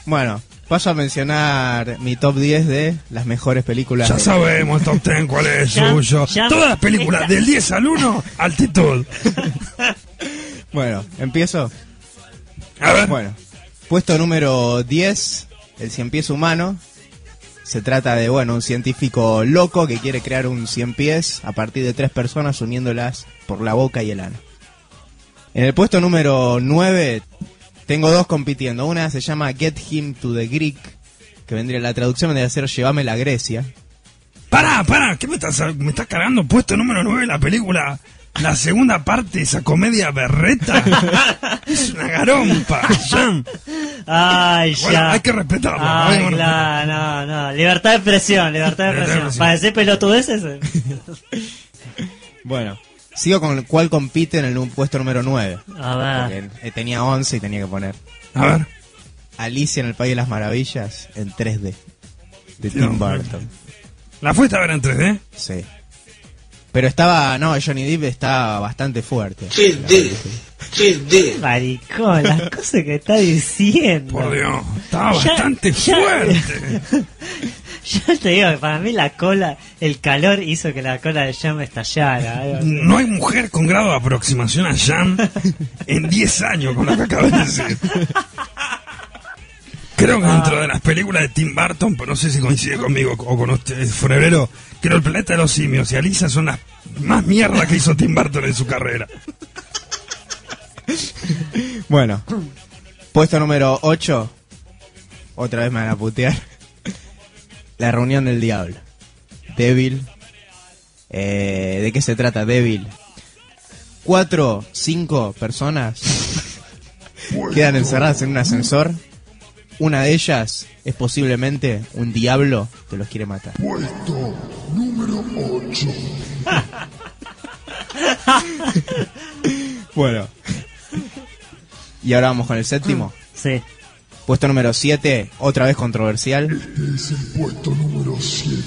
Bueno, paso a mencionar mi top 10 de las mejores películas. Ya sabemos el top 10 cuál es suyo. Todas las películas, del 10 al 1, altitud. Bueno, empiezo. A ver. Bueno, puesto número 10, el cien pies humano. Se trata de, un científico loco que quiere crear un 100 pies a partir de 3 personas uniéndolas por la boca y el ano. En el puesto número 9 tengo 2 compitiendo. Una se llama Get Him to the Greek, que vendría, la traducción vendría a ser Llévame a Grecia. Pará, ¿qué me estás cargando? Puesto número 9 la película, la segunda parte de esa comedia berreta. Es una garompa, Jan. Ay, Bueno, ya. hay que respetarlo. Ay, Bueno, claro, no. Libertad de expresión. Para decir pelotudeces. Bueno, sigo con el cual compite en el puesto número 9. A ver. Porque tenía 11 y tenía que poner A ver. Alicia en el País de las Maravillas en 3D, de Tim Burton. ¿La fuiste a ver en 3D? Sí. Pero Johnny Depp está bastante fuerte. Maricón, las cosas que está diciendo. Por Dios, estaba bastante fuerte. Yo te digo que para mí el calor hizo que la cola de Jam estallara. No hay mujer con grado de aproximación a Jan en 10 años con lo que acabas de decir. Creo que dentro de las películas de Tim Burton, pero no sé si coincide conmigo o con usted, Foreverero, creo El planeta de los simios y Alicia son las más mierdas que hizo Tim Burton en su carrera. Bueno, puesto número 8. Otra vez me van a putear. La reunión del diablo. Devil. ¿De qué se trata Devil? 4, 5 personas quedan encerradas en un ascensor. Una de ellas es posiblemente un diablo que los quiere matar. Puesto número 8. Bueno. Y ahora vamos con el séptimo. Sí. Puesto número 7, otra vez controversial. Este es el puesto número 7.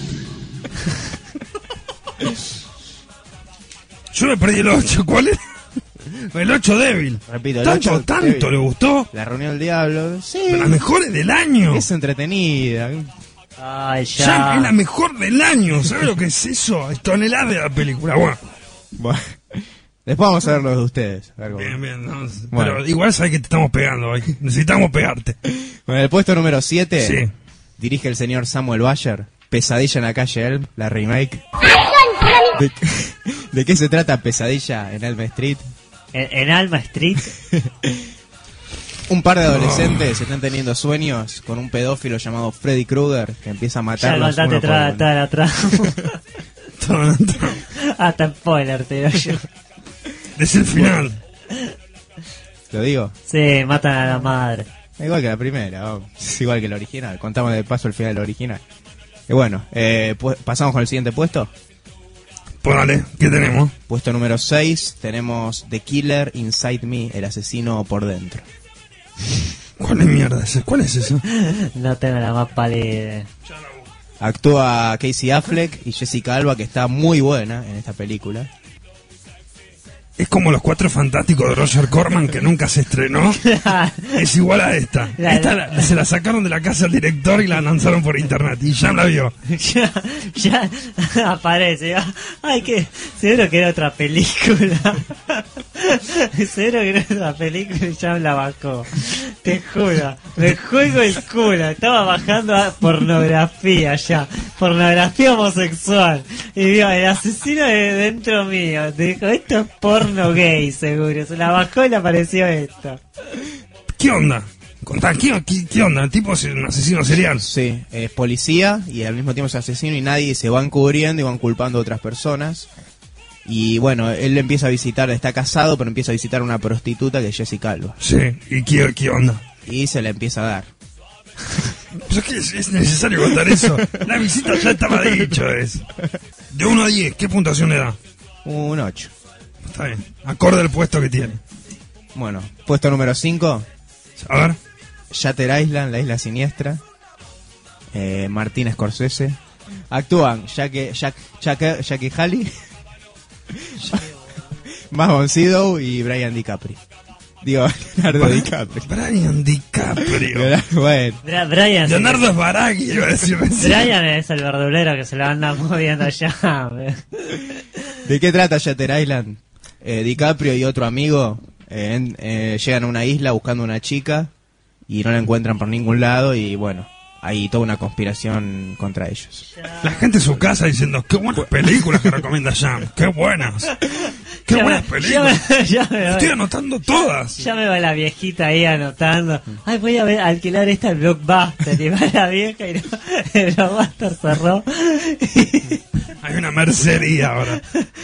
Yo me perdí el 8, ¿cuál es? El 8 débil. Repito, el ¿Tanto 8 tanto débil. le gustó? La reunión del diablo. Sí. De las mejores del año. Es entretenida. Ay, Ya es la ya. mejor del año. ¿Sabes lo que es eso? Es tonelada de la película. Bueno. Después vamos a ver los de ustedes. A ver cómo. Bien. No, Bueno. Pero igual sabes que te estamos pegando hoy. Necesitamos pegarte. Bueno, el puesto número 7 Sí. dirige el señor Samuel Bayer. Pesadilla en la calle Elm, la remake. ¿De qué se trata Pesadilla en Elm Street? En Alma Street. Un par de adolescentes están teniendo sueños con un pedófilo llamado Freddy Krueger que empieza a Ya matarlos contaste uno por uno. atrás. Hasta spoiler te digo yo. Es el final. ¿Lo digo? Sí, matan a la madre. Igual que la primera, es igual que el original. Contamos de paso el final del original. Y bueno, pasamos con el siguiente puesto. Póngale, ¿qué tenemos? Puesto número 6, tenemos The Killer Inside Me, el asesino por dentro. ¿Cuál es mierda ese? ¿Cuál es eso? No tengo la más pálida. Actúa Casey Affleck y Jessica Alba, que está muy buena en esta película. Es como Los Cuatro Fantásticos de Roger Corman, que nunca se estrenó. Es igual a esta. Se la sacaron de la casa al director y la lanzaron por internet. Y ya la vio. ya aparece. Ay, que seguro que era otra película. Seguro que era otra película y ya la bajó. Te juro. Me juego el culo. Estaba bajando a pornografía ya. Pornografía homosexual. Y vio el asesino de dentro mío. Te dijo, esto es porno gay, seguro. Se la bajó y le apareció esto. ¿Qué onda? Contá, ¿qué onda? ¿El tipo es un asesino serial? Sí, es policía y al mismo tiempo es asesino y nadie se va encubriendo y van culpando a otras personas. Y bueno, él empieza a visitar, está casado, pero empieza a visitar a una prostituta que es Jessica Alba. Sí, ¿y qué onda? Y se la empieza a dar. ¿Pero qué es necesario contar eso? La visita ya estaba dicho, es. De 1 a 10, ¿qué puntuación le da? Un 8. Está bien, acorde al puesto que tiene. Bueno, puesto número 5, A ver. Shutter Island, la isla siniestra. Martin Scorsese. Actúan Jackie Halley, Max von Sydow y Brian DiCaprio. Digo, Leonardo DiCaprio. Brian DiCaprio. Bueno, Brian, Leonardo Sbaraghi, iba a decir recién. Brian es el verdulero que se lo anda moviendo allá. ¿de qué trata Shutter Island? DiCaprio y otro amigo llegan a una isla buscando una chica y no la encuentran por ningún lado y bueno, hay toda una conspiración contra ellos. La gente en su casa diciendo, qué buenas películas que recomienda Jam, qué buenas. Qué buenas películas. Ya me voy. Estoy anotando todas. Ya me va la viejita ahí anotando. Ay, voy a alquilar esta en Blockbuster. Y va la vieja y el Blockbuster cerró. Hay una mercería ahora.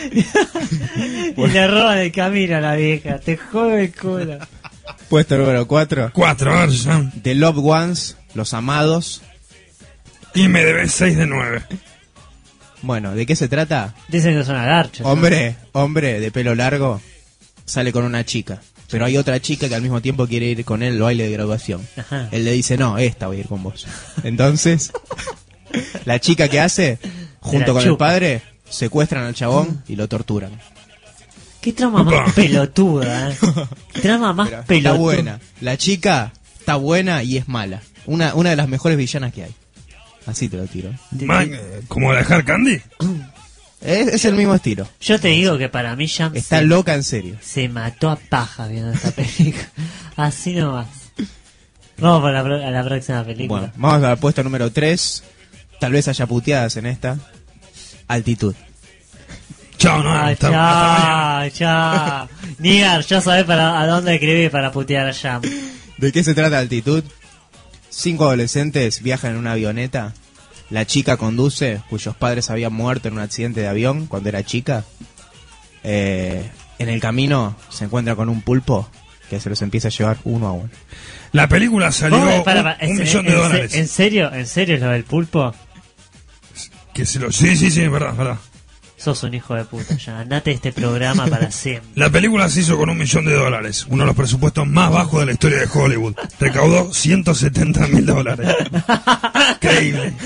Y le roban el camino a la vieja. Te jodo el culo. Puesto número 4. 4, a ver, Jam. The Loved Ones, Los Amados. Y me debes 6 de 9. Bueno, ¿de qué se trata? Dicen que son agarchos. Hombre de pelo largo sale con una chica, pero hay otra chica que al mismo tiempo quiere ir con él al baile de graduación. Ajá. Él le dice, no, esta voy a ir con vos. Entonces, la chica que hace, junto con el chupa. padre, secuestran al chabón y lo torturan. Qué trama más pelotuda, ¿eh? Trama más Pero pelotuda. está buena. La chica está buena y es mala. Una de las mejores villanas que hay. Así te lo tiro. ¿Como la de Hard Candy? Es el mismo estilo. Yo te digo que para mí Jam Está loca en serio. se mató a paja viendo esta película. Así nomás. Vamos por a la próxima película. Bueno, vamos al puesto número 3. Tal vez haya puteadas en esta. Altitud. Chao, no. hasta mañana. Chao. Nigar, ya sabés a dónde escribir para putear a Jam. ¿De qué se trata Altitud? 5 adolescentes viajan en una avioneta. La chica conduce, cuyos padres habían muerto en un accidente de avión cuando era chica. En el camino se encuentra con un pulpo que se los empieza a llevar uno a uno. La película salió $1 millón. ¿En serio es lo del pulpo? Que se lo... Sí, es verdad. Sos un hijo de puta, ya. Andate de este programa para siempre. La película se hizo con $1 millón, uno de los presupuestos más bajos de la historia de Hollywood. Recaudó $170,000. Increíble.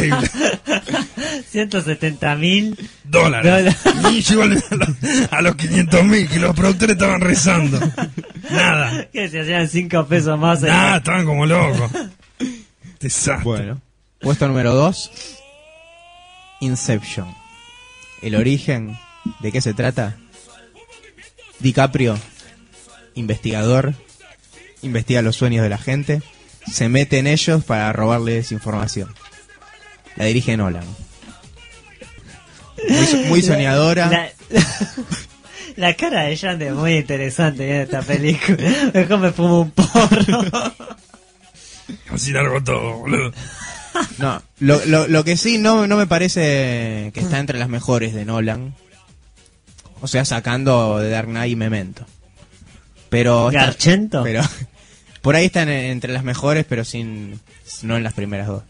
$170,000. Y llegó a los 500,000, que los productores estaban rezando. Nada. Que se hacían 5 pesos más. Nada, estaban como locos. Desastre. Bueno, puesto número 2. Inception. El origen, ¿de qué se trata? DiCaprio, investigador, investiga los sueños de la gente, se mete en ellos para robarles información. La dirige Nolan. Muy soñadora. La cara de Jan es muy interesante en esta película. Mejor me fumo un porro. Así largo todo, boludo. No, lo que sí no me parece que está entre las mejores de Nolan. O sea, sacando de Dark Knight y Memento. Pero ¿Garchento? Pero por ahí están entre las mejores, pero no en las primeras dos.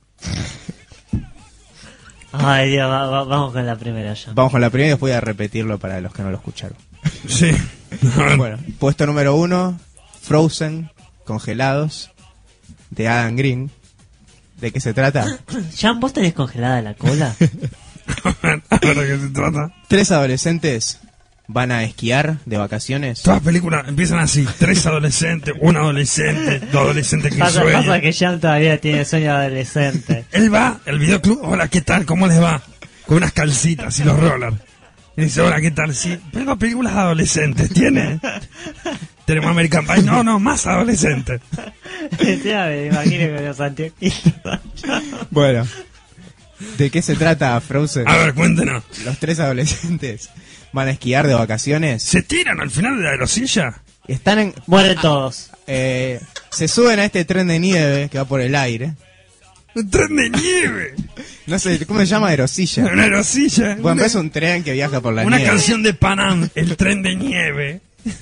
Ay, Dios, vamos con la primera ya. Vamos con la primera y después voy a repetirlo para los que no lo escucharon. Sí. Bueno, puesto número 1, Frozen, Congelados, de Adam Green. ¿De qué se trata? Jan, ¿vos tenés congelada la cola? A ver de qué se trata. 3 adolescentes van a esquiar de vacaciones. Todas las películas empiezan así: 3 adolescentes, un adolescente, 2 adolescentes que Pasa sueñan. que Jan todavía tiene sueño adolescente. Él va al videoclub: hola, ¿qué tal? ¿Cómo les va? Con unas calcitas y los rollers. Y dice: hola, ¿qué tal? Sí, pero películas adolescentes, ¿tiene? Tenemos American Pie. No, más adolescentes. Ya me imagino con los anteojitos. Bueno, ¿de qué se trata Frozen? A ver, cuéntenos. Los 3 adolescentes van a esquiar de vacaciones. ¿Se tiran al final de la aerosilla? Están Mueren todos. se suben a este tren de nieve que va por el aire. ¡Un tren de nieve! No sé, ¿cómo se llama? Aerosilla. Una aerosilla. Bueno, es un tren que viaja por la Una nieve. canción de Panam, el tren de nieve.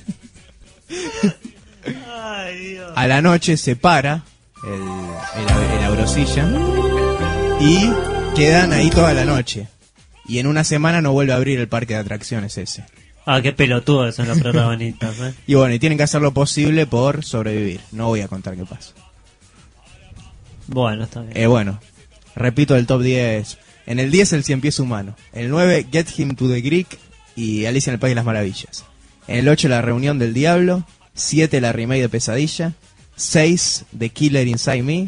Ay, Dios. A la noche se para el aerosilla y quedan ahí toda la noche. Y en una semana no vuelve a abrir el parque de atracciones ese. Ah, qué pelotudos son los protagonistas, ¿eh? Y bueno, y tienen que hacer lo posible por sobrevivir. No voy a contar qué pasa. Bueno, está bien. Bueno, repito el top 10. En el 10 el 100 pies humano. En el 9 Get Him to the Greek y Alicia en el País de las Maravillas. En el 8 La Reunión del Diablo. 7 la remake de Pesadilla, 6 The Killer Inside Me,